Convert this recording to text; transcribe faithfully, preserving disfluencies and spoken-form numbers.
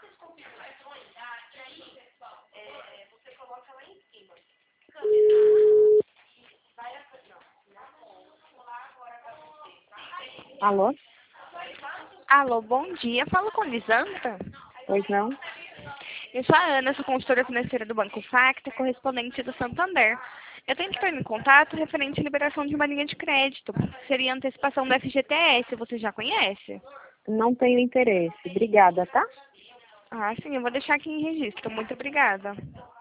Alô? Alô, bom dia. Falo com a Lisandra. Pois não? Eu sou a Ana, sou consultora financeira do Banco Facta, correspondente do Santander. Eu tenho que estar em contato referente à liberação de uma linha de crédito. Seria a antecipação do F G T S, você já conhece? Não tenho interesse. Obrigada, tá? Ah, sim, eu vou deixar aqui em registro. Muito obrigada.